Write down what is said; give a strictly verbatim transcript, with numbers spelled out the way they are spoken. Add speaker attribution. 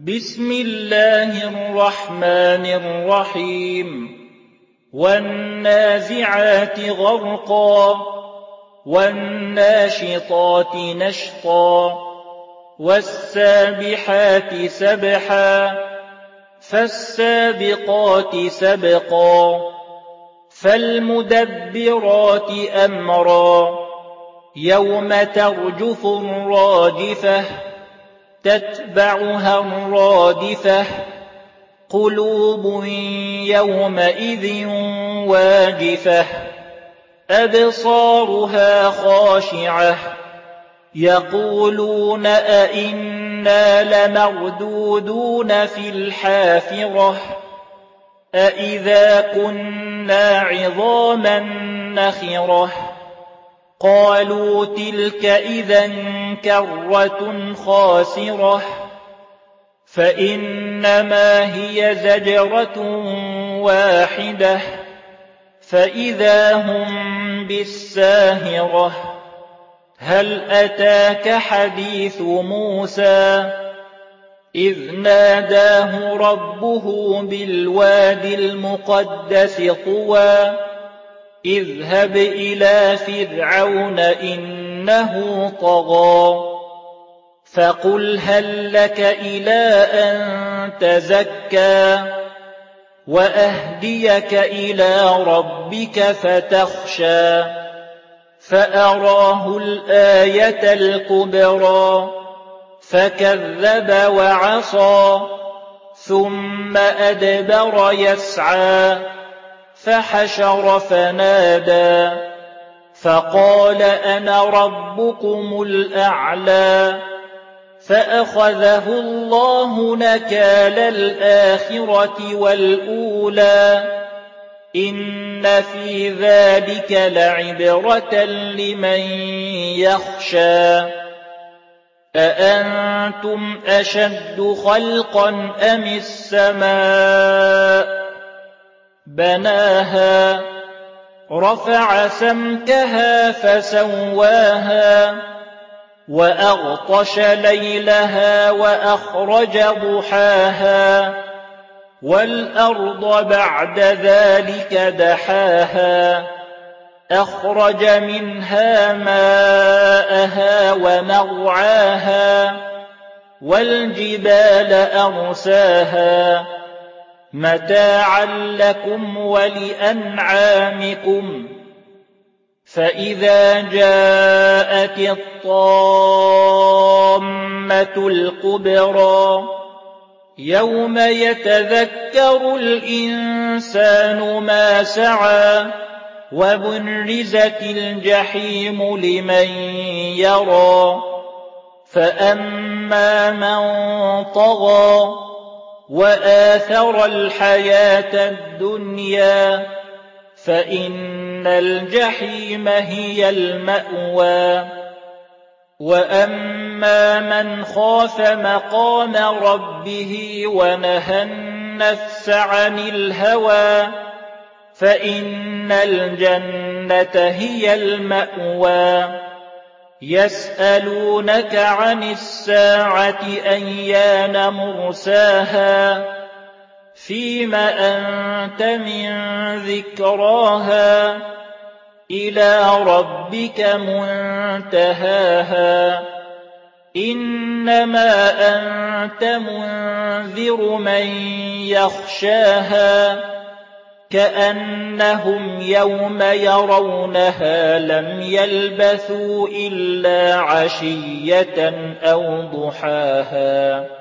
Speaker 1: بسم الله الرحمن الرحيم والنازعات غرقا والناشطات نشطا والسابحات سبحا فالسابقات سبقا فالمدبرات أمرا يوم ترجف الراجفة تتبعها الرادفة قلوب يومئذ واجفة أبصارها خاشعة يقولون أئنا لمردودون في الحافرة أئذا كنا عظاما نخرة قالوا تلك إذا كرة خاسرة فإنما هي زجرة واحدة فإذا هم بالساهرة هل أتاك حديث موسى إذ ناداه ربه بالوادي المقدس طوى اذهب إلى فرعون إنه طغى فقل هل لك إلى أن تزكى وأهديك إلى ربك فتخشى فأراه الآية الكبرى فكذب وعصى ثم أدبر يسعى فحشر فنادى فقال أنا ربكم الأعلى فأخذه الله نكال الآخرة والأولى إن في ذلك لعبرة لمن يخشى أأنتم أشد خلقا أم السماء بناها رفع سمكها فسواها وأغطش ليلها وأخرج ضحاها والأرض بعد ذلك دحاها أخرج منها ماءها ومرعاها والجبال أرساها متاعا لكم ولأنعامكم فإذا جاءت الطامة الكبرى يوم يتذكر الإنسان ما سعى وبرزت الجحيم لمن يرى فأما من طغى وآثر الحياة الدنيا فإن الجحيم هي المأوى وأما من خاف مقام ربه ونهى النفس عن الهوى فإن الجنة هي المأوى يسألونك عن الساعة أيان مرساها فيم أنت من ذكراها إلى ربك منتهاها إنما أنت منذر من يخشاها كأنهم يوم يرونها لم يلبثوا إلا عشية أو ضحاها